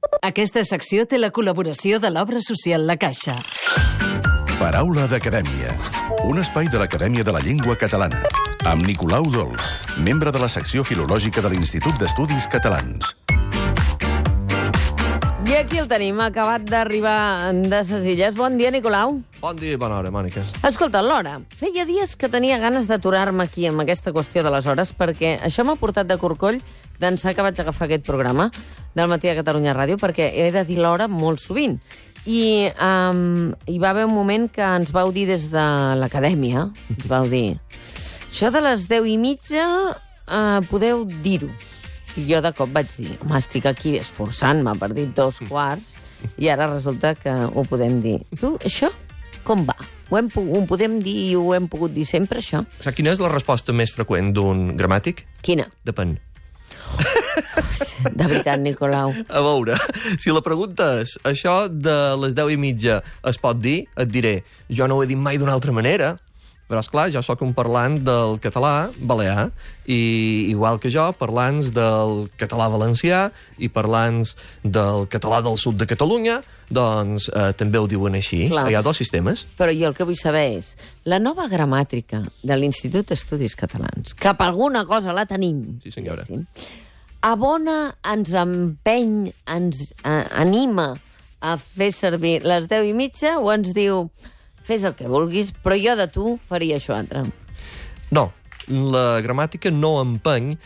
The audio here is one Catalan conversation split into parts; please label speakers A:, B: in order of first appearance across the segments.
A: Aquesta secció té la col·laboració de l'Obra Social La Caixa.
B: Paraula d'Acadèmia, un espai de l'Acadèmia de la Llengua Catalana, amb Nicolau Dols, membre de la secció filològica de l'Institut d'Estudis Catalans.
C: I aquí el tenim, acabat d'arribar de ses Illes. Bon dia, Nicolau.
D: Bon dia i bona hora, Mònica.
C: Escolta, l'hora. Feia dies que tenia ganes d'aturar-me aquí amb aquesta qüestió de les hores, perquè això m'ha portat de corcoll d'ençà que vaig agafar aquest programa del Matí a Catalunya Ràdio, perquè he de dir l'hora molt sovint. I hi va haver un moment que ens vau dir des de l'acadèmia, ens vau dir, això de les 10:30 podeu dir-ho. I jo de cop vaig dir, home, estic aquí esforçant-me per dir 2:15 i ara resulta que ho podem dir. Tu, això, com va? Ho podem dir i ho hem pogut dir sempre, això?
D: Saps quina és la resposta més freqüent d'un gramàtic?
C: Quina?
D: Depèn.
C: De veritat, Nicolau.
D: A veure, si la pregunta és això de les 10:30 es pot dir, et diré, jo no ho he dit mai d'una altra manera. Però, esclar, jo sóc un parlant del català balear, i igual que jo, parlants del català valencià i parlants del català del sud de Catalunya, doncs també ho diuen així.
C: Clar.
D: Hi ha dos sistemes.
C: Però jo el que vull saber és, la nova gramàtica de l'Institut d'Estudis Catalans, que per alguna cosa la tenim,
D: Sí, senyora.
C: abona, ens empeny, ens anima a fer servir les 10:30 o ens diu... Fes el que vulguis, però jo de tu faria això altre.
D: No, la gramàtica no empeny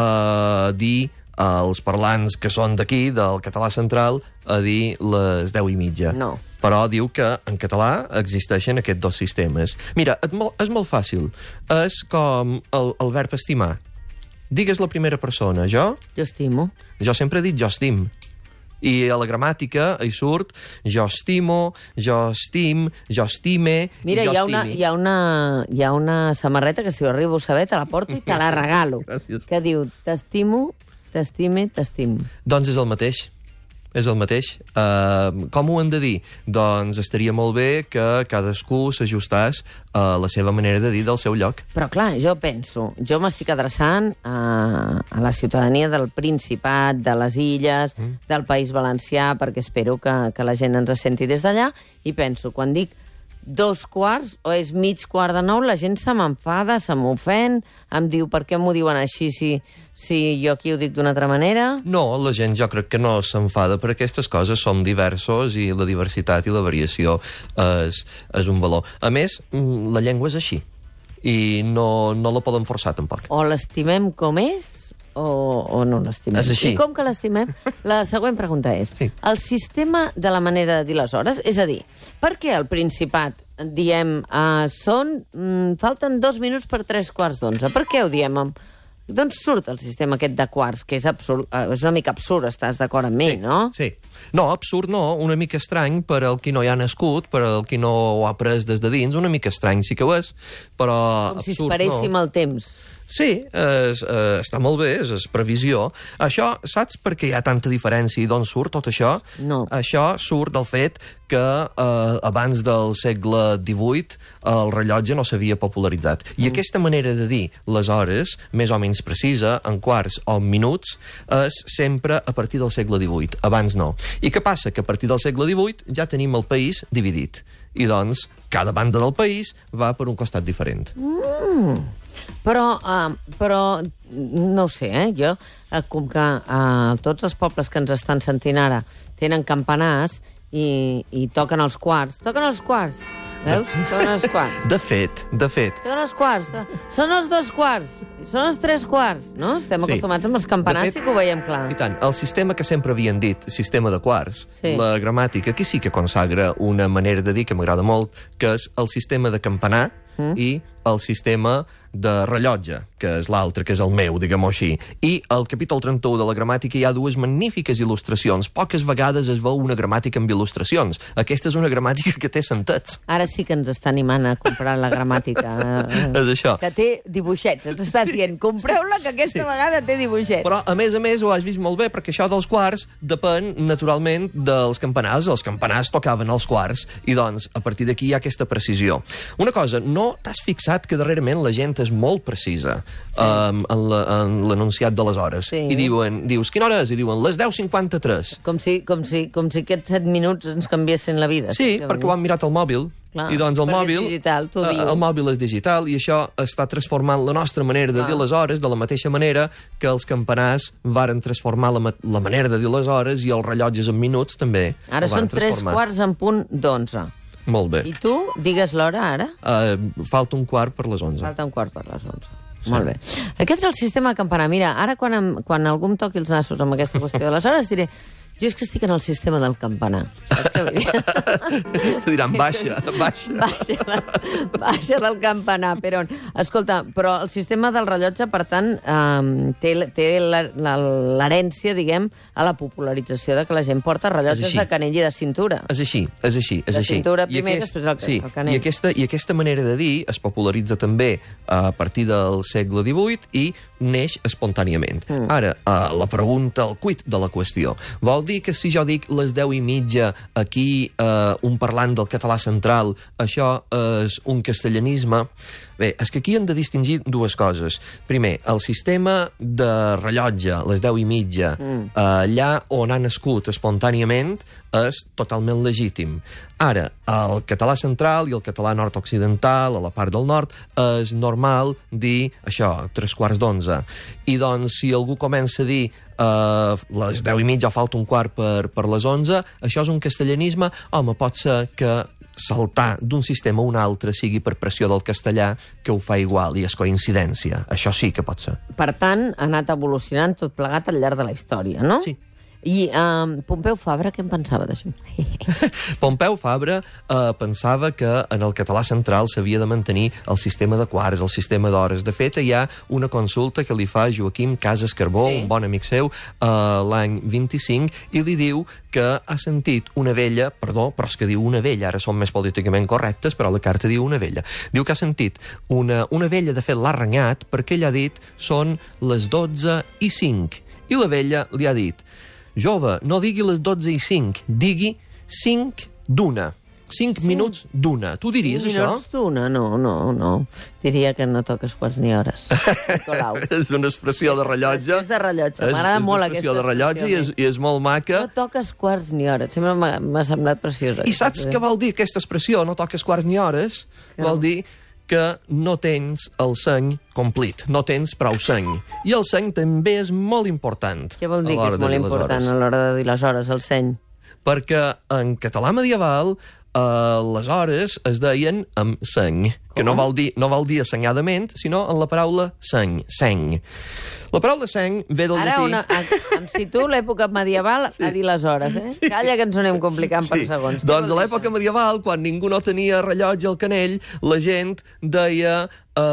D: a dir als parlants que són d'aquí, del català central, a dir les 10:30.
C: No.
D: Però diu que en català existeixen aquests dos sistemes. Mira, és molt fàcil. És com el verb estimar. Digues la primera persona. Jo
C: estimo.
D: Jo sempre he dit jo estim. I a la gramàtica hi surt jo estimo, jo estim, jo estime,
C: Mira,
D: jo
C: hi ha una samarreta que si ho arribo a saber te la porto i te la regalo.
D: Gràcies.
C: Que diu, t'estimo, t'estime, t'estim.
D: Doncs és el mateix. És el mateix. Com ho hem de dir? Doncs estaria molt bé que cadascú s'ajustàs a la seva manera de dir del seu lloc.
C: Però clar, jo penso, jo m'estic adreçant a la ciutadania del Principat, de les Illes, del País Valencià, perquè espero que la gent ens senti des d'allà, i penso, quan dic 2:15 o és 8:45, la gent se m'enfada, se m'ofèn, em diu per què m'ho diuen així si jo aquí ho dic d'una altra manera.
D: No, la gent jo crec que no s'enfada per aquestes coses, som diversos i la diversitat i la variació és un valor. A més, la llengua és així i no la poden forçar tampoc.
C: O l'estimem com és o no l'estimem.
D: És així.
C: I com que l'estimem? La següent pregunta és,
D: Sí.
C: el sistema de la manera de dir les hores, és a dir, per què al Principat diem falten 2 minuts per 3:15? Per què ho diem? D'on surt el sistema aquest de quarts, que és una mica absurd, estàs d'acord amb mi, no?
D: Sí. No, absurd no, una mica estrany per al qui no hi ha nascut, per al qui no ho ha pres des de dins, una mica estrany sí que ho és, però
C: Com si
D: absurd
C: esperéssim
D: no.
C: el temps.
D: Sí, està molt bé, és previsió. Això, saps per què hi ha tanta diferència i d'on surt tot això?
C: No.
D: Això surt del fet que abans del segle XVIII el rellotge no s'havia popularitzat. I aquesta manera de dir les hores, més o menys precisa, en quarts o en minuts, és sempre a partir del segle XVIII. Abans no. I què passa? Que a partir del segle XVIII ja tenim el país dividit. I doncs, cada banda del país va per un costat diferent.
C: Però no ho sé, jo, com que tots els pobles que ens estan sentint ara tenen campanars i toquen els quarts. Toquen els quarts, veus? Toquen els quarts.
D: De fet.
C: Toquen els quarts. Són els 2:15, són els 3:15, no? Estem acostumats amb els campanars, sí que ho veiem clar.
D: I tant, el sistema que sempre havien dit, sistema de quarts,
C: Sí.
D: la gramàtica, aquí sí que consagra una manera de dir que m'agrada molt, que és el sistema de campanar i el sistema de rellotge, que és l'altre, que és el meu, diguem-ho així. I al capítol 31 de la gramàtica hi ha dues magnífiques il·lustracions. Poques vegades es veu una gramàtica amb il·lustracions. Aquesta és una gramàtica que té sentets.
C: Ara sí que ens està animant a comprar la gramàtica.
D: És això.
C: Que té dibuixets. Ens estàs dient, compreu-la, que aquesta vegada té dibuixets.
D: Però, a més, ho has vist molt bé, perquè això dels quarts depèn, naturalment, dels campanars. Els campanars tocaven els quarts, i, doncs, a partir d'aquí hi ha aquesta precisió. Una cosa, no t'has fixat pensat que darrerament la gent és molt precisa en l'enunciat de les hores.
C: Sí.
D: I dius, quina hora és? I diuen, les 10:53.
C: Com si aquests 7 minuts ens canviessin la vida.
D: Sí, perquè ho han mirat al mòbil.
C: Clar,
D: I doncs el
C: perquè és digital, t'ho diu.
D: el mòbil és digital i això està transformant la nostra manera de dir les hores de la mateixa manera que els campanars varen transformar la manera de dir les hores i els rellotges en minuts també.
C: Ara són 11:03
D: Molt bé.
C: I tu, digues l'hora ara?
D: Falta un quart per les 11.
C: Falta un quart per les 11. Sí. Molt bé. Aquest és el sistema campanar. Mira, ara quan algú em toqui els nassos amb aquesta qüestió de les hores diré, jo és que estic en el sistema del campanar. Saps què vull dir?
D: Te diran, baixa.
C: Baixa del campanar, però... Escolta, però el sistema del rellotge, per tant, té l'herència, diguem, a la popularització de que la gent porta rellotges de canell i de cintura.
D: És així.
C: De cintura primer i després el canell.
D: I aquesta manera de dir es popularitza també a partir del segle XVIII i neix espontàniament. Ara, la pregunta, el quid de la qüestió. Vol dir que si jo dic les 10:30 aquí, un parlant del català central, això és un castellanisme? Bé, és que aquí hem de distingir dues coses. Primer, el sistema de rellotge, les 10:30, allà on ha nascut espontàniament, és totalment legítim. Ara, el català central i el català nord-occidental, a la part del nord, és normal dir això, 11:45. I doncs, si algú comença a dir les 10:30 falta un quart per les 11, això és un castellanisme? Home, pot ser que saltar d'un sistema a un altre sigui per pressió del castellà, que ho fa igual i és coincidència. Això sí que pot ser.
C: Per tant, ha anat evolucionant tot plegat al llarg de la història, no?
D: Sí.
C: I Pompeu Fabra, què en pensava d'això?
D: Pompeu Fabra pensava que en el català central s'havia de mantenir el sistema de quarts, el sistema d'hores. De fet, hi ha una consulta que li fa Joaquim Casas Carbó, un bon amic seu, l'any 25, i li diu que ha sentit una vella, perdó, però és que diu una vella, ara som més políticament correctes, però la carta diu una vella. Diu que ha sentit una vella, de fet l'ha renyat, perquè ella ha dit són les 12:05. I la vella li ha dit, jove, no digui les 12:05, digui 5 d'una. 5 minuts d'una. Tu diries això?
C: 5 minuts d'una? No. Diria que no toques quarts ni hores. Nicolau.
D: És una expressió de rellotge.
C: És de rellotge. M'agrada molt aquesta expressió.
D: És una expressió de rellotge i és molt maca.
C: No toques quarts ni hores. Sempre m'ha semblat preciosa.
D: I saps què vol dir aquesta expressió? No toques quarts ni hores? Vol dir que no tens el seny complit, no tens prou seny. I el seny també és molt important.
C: Què vol dir que és molt important a l'hora de dir les hores, el seny?
D: Perquè en català medieval les hores es deien amb seny, que no vol dir assenyadament, sinó en la paraula seny. La paraula seny ve del llatí...
C: Ara em situo l'època medieval a dir les hores, eh? Sí. Calla que ens ho anem complicant per segons.
D: Doncs a l'època medieval, quan ningú no tenia rellotge al canell, la gent deia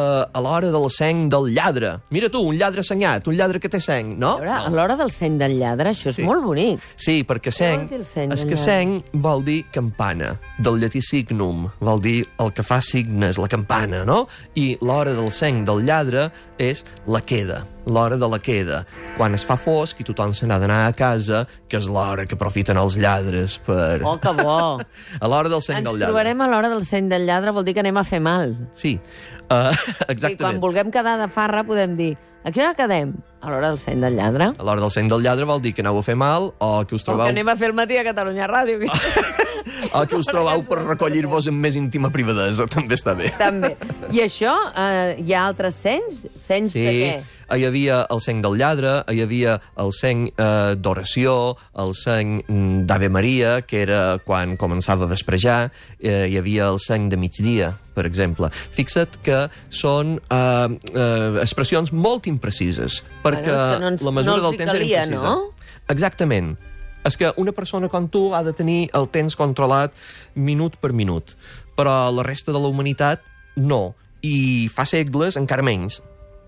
D: a l'hora del seny del lladre. Mira tu, un lladre senyat, un lladre que té seny, no?
C: A l'hora del seny del lladre, això és molt bonic.
D: Sí, perquè seny... Seny vol dir campana, del llatí signum, vol dir el que fa signes, la campana, no? I l'hora del seny del lladre és la queda, l'hora de la queda, quan es fa fosc i tothom se n'ha d'anar a casa, que és l'hora que aprofiten els lladres per...
C: Oh, que bo!
D: A l'hora del seny del lladre.
C: Ens trobarem a l'hora del seny del lladre, vol dir que anem a fer mal.
D: Sí, exactament.
C: I quan vulguem quedar de farra podem dir, a quina hora quedem? A l'hora del seny del lladre.
D: A l'hora del seny del lladre vol dir que aneu a fer mal o que us trobeu...
C: O que anem a fer el matí a Catalunya Ràdio.
D: O que us trobeu per recollir-vos en més íntima privadesa, també està bé.
C: També. I això, hi ha altres senys? Senys de què?
D: Hi havia el seny del lladre, hi havia el seny d'oració, el seny d'Ave Maria, que era quan començava a vesprejar, hi havia el seny de migdia, per exemple. Fixa't que són expressions molt imprecises, perquè la mesura del temps era imprecisa.
C: No?
D: Exactament. És que una persona com tu ha de tenir el temps controlat minut per minut, però la resta de la humanitat no. I fa segles encara menys.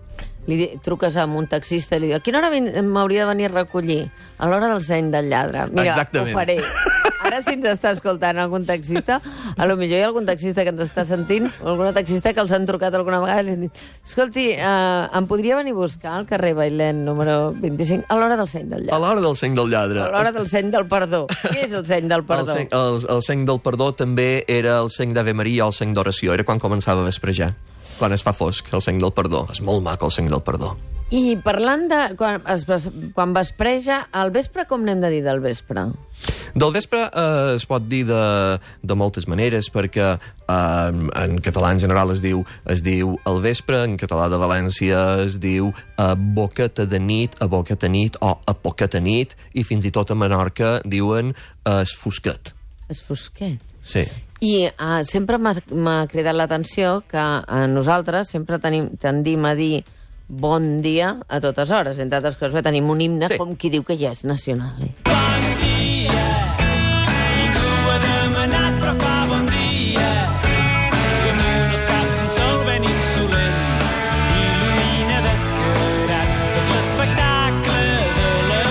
C: Li truques a un taxista i li diu, a quina hora m'hauria de venir a recollir? A l'hora del seny del lladre. Mira,
D: exactament.
C: Ho faré. Ara, si ens està escoltant algun taxista, a lo millor hi ha algun taxista que ens està sentint, o alguna taxista que els han trucat alguna vegada i li han dit, escolti, em podria venir a buscar al carrer Bailén, número 25, a l'hora del seny del lladre.
D: A l'hora del seny del lladre.
C: A l'hora del seny del perdó. Què és el seny del perdó?
D: El seny del perdó també era el seny d'Ave Maria o el seny d'oració, era quan començava a vesprejar. quan es fa fosc, el seny del perdó. És molt maco el seny del perdó.
C: I parlant de... Quan vespreja, al vespre com n'hem de dir del vespre?
D: Del vespre es pot dir de moltes maneres, perquè en català en general es diu al vespre, en català de València es diu a boqueta de nit, a boqueta nit o a poqueta nit, i fins i tot a Menorca diuen es fosquet.
C: Es fosquet.
D: Sí.
C: I sempre m'ha cridat l'atenció que nosaltres sempre tendim a dir bon dia a totes hores. Entre altres coses, tenim un himne com qui diu que ja és nacional.
E: Bon dia, ningú ha demanat, però fa bon dia. Damunt els caps un sol ben insolent il·lumina descarat tot l'espectacle de la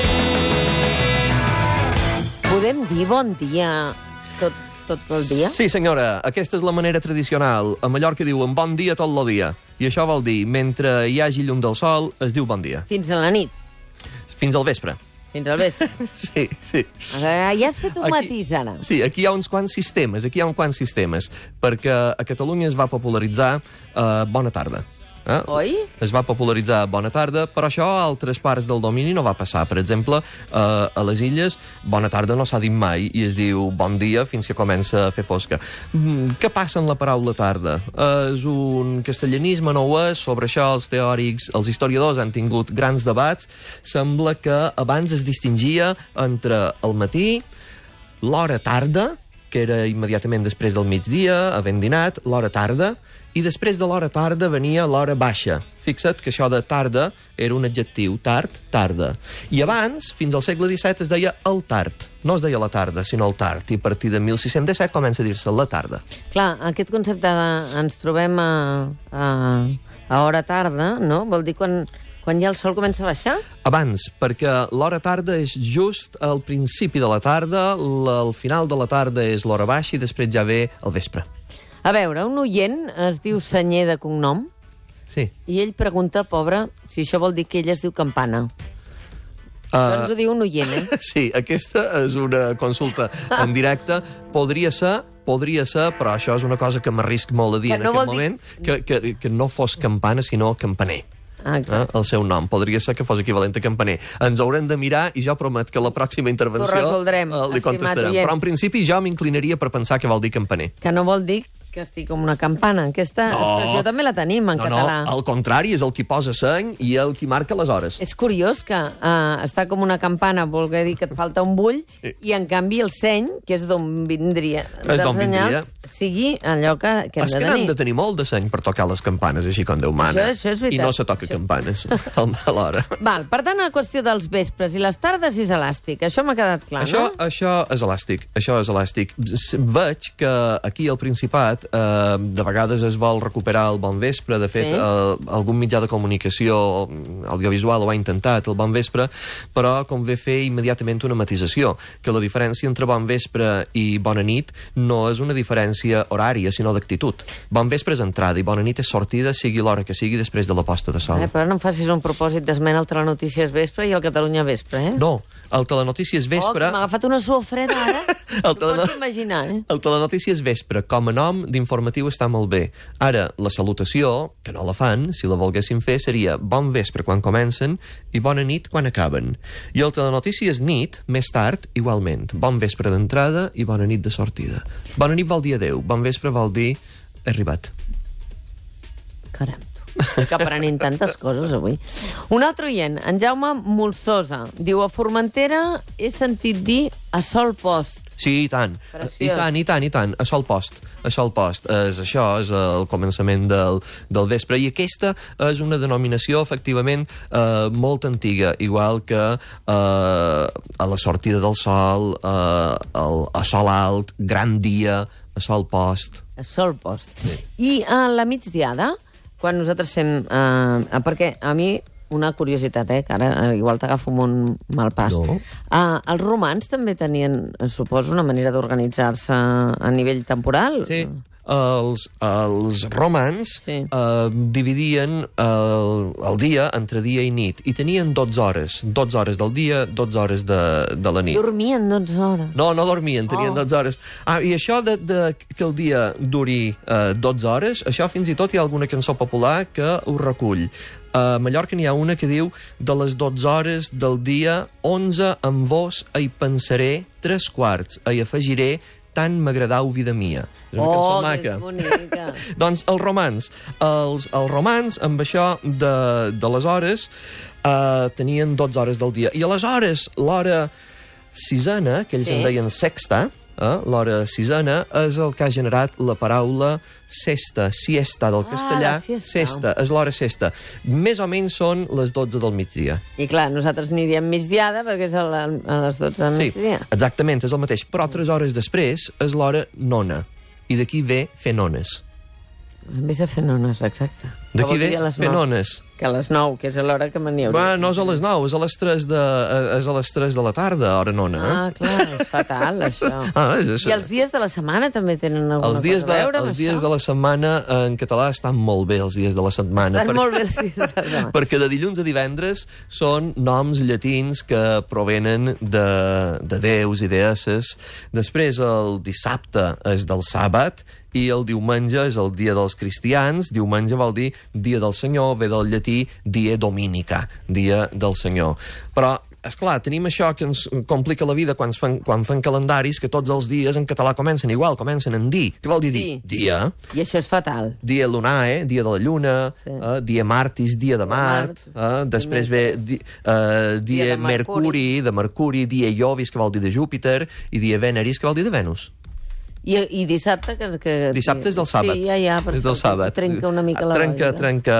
E: gent.
C: Podem dir bon dia tot el dia?
D: Sí, senyora, aquesta és la manera tradicional. A Mallorca diuen bon dia tot el dia. I això vol dir, mentre hi hagi llum del sol, es diu bon dia.
C: Fins a la nit?
D: Fins al vespre.
C: Fins al vespre?
D: Sí, sí.
C: Ja has fet un matís, ara.
D: Sí, aquí hi ha uns quants sistemes, perquè a Catalunya es va popularitzar bona tarda.
C: Oi?
D: Es va popularitzar bona tarda, però això a altres parts del domini no va passar. Per exemple, a les illes, bona tarda no s'ha dit mai i es diu bon dia fins que comença a fer fosca. Què passa en la paraula tarda? És un castellanisme, no ho és? Sobre això els teòrics, els historiadors han tingut grans debats. Sembla que abans es distingia entre el matí, l'hora tarda, que era immediatament després del migdia, havent dinat, l'hora tarda, i després de l'hora tarda venia l'hora baixa. Fixa't que això de tarda era un adjectiu, tard, tarda. I abans, fins al segle XVII, es deia el tard. No es deia la tarda, sinó el tard. I a partir de 1617 comença a dir-se la tarda.
C: Clar, aquest concepte ens trobem a hora tarda, no? Vol dir quan ja el sol comença a baixar?
D: Abans, perquè l'hora tarda és just al principi de la tarda, al final de la tarda és l'hora baixa i després ja ve el vespre.
C: A veure, un oient es diu Senyer de cognom,
D: sí.
C: I ell pregunta, pobre, si això vol dir que ell es diu Campana. Això ens ho diu un oient,
D: Sí, aquesta és una consulta en directe. Podria ser, però això és una cosa que m'arrisc molt a dir en aquest moment, que no fos Campana, sinó Campaner. El seu nom. Podria ser que fos equivalent a Campaner. Ens haurem de mirar i jo promet que la pròxima intervenció li contestarem. Però en principi jo m'inclinaria per pensar que vol dir Campaner.
C: Que no vol dir que estic com una campana. Aquesta expressió també la tenim en català.
D: No, al contrari, és el qui posa seny i el qui marca les hores.
C: És curiós que estar com una campana vol dir que et falta un bull, i en canvi el seny, que és d'on vindria, sigui allò que hem de tenir.
D: És que n'hem de tenir molt de seny per tocar les campanes, així com Déu mana.
C: Això és veritat.
D: I no se toca campanes a l'hora.
C: Val, per tant, la qüestió dels vespres i les tardes és elàstic. Això m'ha quedat clar, no?
D: Això és elàstic. Veig que aquí al Principat de vegades es vol recuperar el bon vespre. De fet, algun mitjà de comunicació audiovisual ho ha intentat, el bon vespre, però convé fer immediatament una matisació, que la diferència entre bon vespre i bona nit no és una diferència horària, sinó d'actitud. Bon vespre és entrada i bona nit és sortida, sigui l'hora que sigui, després de la posta de sol.
C: Però no em facis un propòsit d'esmena al Telenotícies Vespre i al Catalunya Vespre,
D: No, el Telenotícies Vespre...
C: M'ha agafat una suor freda, ara. T'ho pots imaginar,
D: El Telenotícies Vespre, com a nom d'informatiu, està molt bé. Ara, la salutació, que no la fan, si la volguessin fer, seria bon vespre quan comencen i bona nit quan acaben. I el Telenotícies Nit, més tard, igualment. Bon vespre d'entrada i bona nit de sortida. Bona nit vol dir adeu, bon vespre vol dir he arribat.
C: Caram, estic aprenent tantes coses avui. Un altre oient, en Jaume Molsosa, diu: a Formentera he sentit dir a sol post.
D: Sí, i tant. I tant. A sol post. Això és el començament del vespre. I aquesta és una denominació, efectivament, molt antiga, igual que a la sortida del sol, a sol alt, gran dia, a sol post.
C: A sol post.
D: Sí.
C: I a la migdiada, quan nosaltres fem... perquè a mi... Una curiositat, que ara igual t'agafo un mal pas.
D: No.
C: Els romans també tenien, suposo, una manera d'organitzar-se a nivell temporal?
D: Sí. els romans dividien el dia entre dia i nit, i tenien 12 hores del dia, 12 hores de la nit.
C: Dormien 12 hores?
D: No dormien, tenien 12 hores. I això de que el dia duri 12 hores, això fins i tot hi ha alguna cançó popular que ho recull. A Mallorca n'hi ha una que diu: de les 12 hores del dia, 11 amb vos hi pensaré, 3/4 hi afegiré, tant m'agradau vida mia. És una cançó maca.
C: Que és bonica.
D: Doncs els romans, amb això de les hores, tenien 12 hores del dia. I aleshores, l'hora sisena, que ells en deien sexta, l'hora sisena, és el que ha generat la paraula siesta del castellà. Sesta, és l'hora sesta. Més o menys són les 12 del migdia.
C: I clar, nosaltres n'hi diem migdiada perquè és a les 12 del migdia.
D: Sí, exactament, és el mateix. Però 3 hores després és l'hora nona. I d'aquí ve fer nones.
C: Vés a fer nones, exacte.
D: D'aquí ve fer nones.
C: Que a les 9, que és a l'hora que me n'hi hauria.
D: No és a les 9, és a les 3 de la tarda, hora nona.
C: Clar, és fatal, això. I els dies de la setmana també tenen alguna cosa a veure amb això?
D: Els dies de la setmana en català estan molt bé, els dies de la setmana.
C: Estan molt bé els dies de la setmana.
D: Perquè de dilluns a divendres són noms llatins que provenen de déus i deesses. Després el dissabte és del sàbat, i el diumenge és el dia dels cristians. Diumenge vol dir dia del Senyor, ve del llatí die dominica, dia del Senyor. Però, esclar, tenim això que ens complica la vida quan fan calendaris, que tots els dies en català comencen igual, comencen en di. Què vol dir dir? Dia.
C: I això és fatal.
D: Dia lunae, dia de la lluna, dia martis, dia de Mart, després ve dia Mercuri, de Mercuri, dia Iovis, que vol dir de Júpiter, i dia Veneris, que vol dir de Venus.
C: I dissabte?
D: Dissabte és del sàbat.
C: Sí, ja,
D: és del sàbat.
C: Trenca una mica la lògica.
D: Trenca,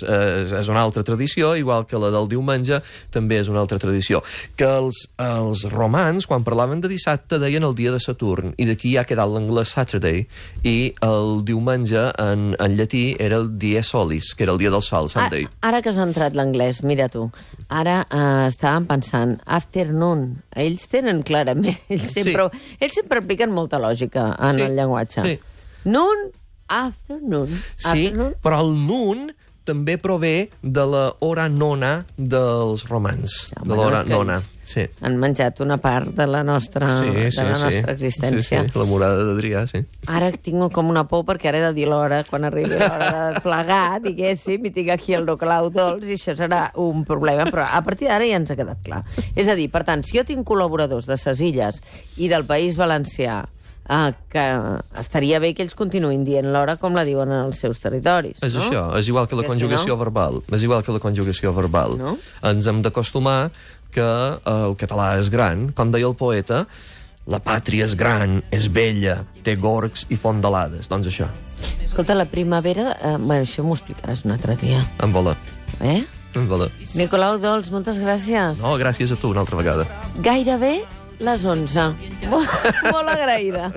D: és una altra tradició, igual que la del diumenge, també és una altra tradició. Que els romans, quan parlaven de dissabte, deien el dia de Saturn, i d'aquí ha quedat l'anglès Saturday, i el diumenge, en llatí, era el die solis, que era el dia del sol, Sunday.
C: Ara que has entrat l'anglès, mira tu, ara estàvem pensant, afternoon, ells tenen clarament, ells sempre apliquen molta lògica en el llenguatge.
D: Sí.
C: Noon, afternoon.
D: Sí, però el noon també prové de l'hora nona dels romans. De l'hora nona. Sí.
C: Han menjat una part de la nostra existència.
D: Sí, la morada d'Adrià, sí.
C: Ara tinc com una por perquè ara he de dir l'hora, quan arribi l'hora de plegar, diguéssim, i tinc aquí el Nicolau Dolç, i això serà un problema, però a partir d'ara ja ens ha quedat clar. És a dir, per tant, si jo tinc col·laboradors de ses Illes i del País Valencià, que estaria bé que ells continuïn dient l'hora com la diuen en els seus territoris.
D: És això, és igual que la conjugació verbal. És igual que la conjugació verbal. Ens hem d'acostumar que el català és gran. Com deia el poeta, la pàtria és gran, és vella, té gorgs i fondalades. Doncs això.
C: Escolta, la primavera... Bueno, això m'ho explicaràs un altre dia.
D: En vola.
C: En
D: vola.
C: Nicolau Dolç, moltes gràcies.
D: No, gràcies a tu una altra vegada.
C: Gairebé les 11. Molt agraïda.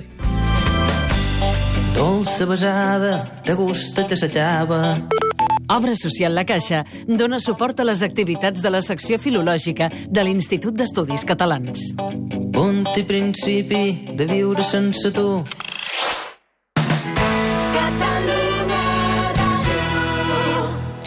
E: Dolça besada, te gusta i t'assetjava.
A: Obra Social La Caixa dona suport a les activitats de la secció filològica de l'Institut d'Estudis Catalans.
E: Punt i principi de viure sense tu.